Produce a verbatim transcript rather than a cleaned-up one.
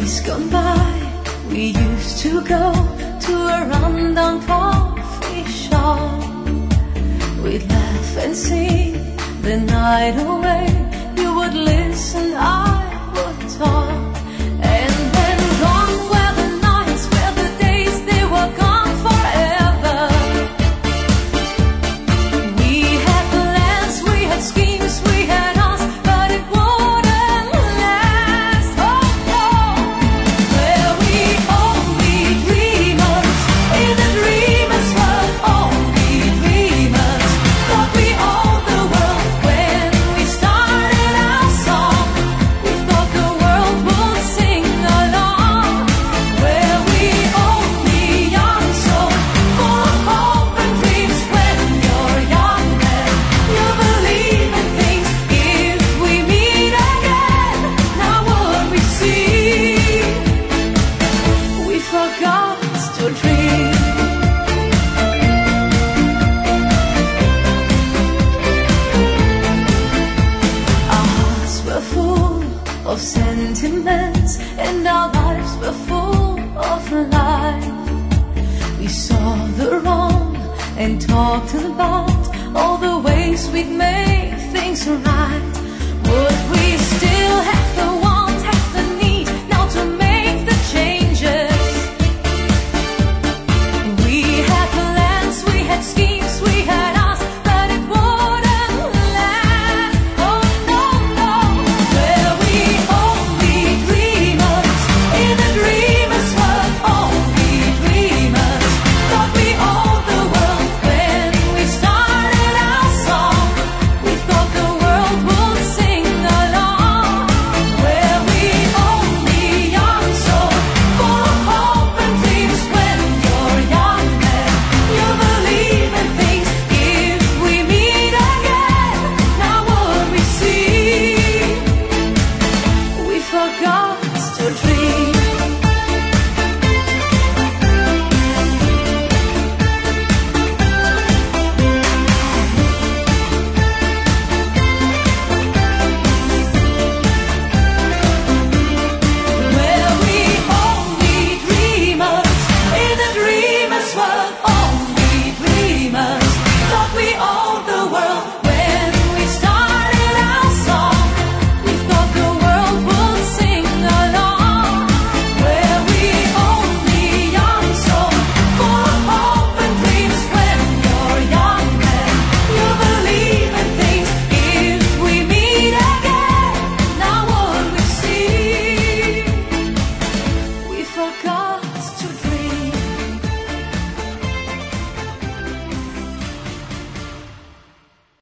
days gone by, we used to go to a rundown coffee shop. We'd laugh and sing the night away. You would listen, I would talk. And then gone were the nights, were the days, they were gone forever. We had plans, we had schemes, we had us, but it wouldn't last. Oh no, were we only dreamers in the dreamers' world? Only dreamers, thought we owned the world when we started our song. We thought the world would sing along. Were we only young, so full of hope and dreams? When you're young and you believe in things, if we meet again, now would we see we forgot to dream? Our hearts were full of sentiments, and our lives were full of life. We saw the wrong and talked about all the ways we'd make things right. Would we still have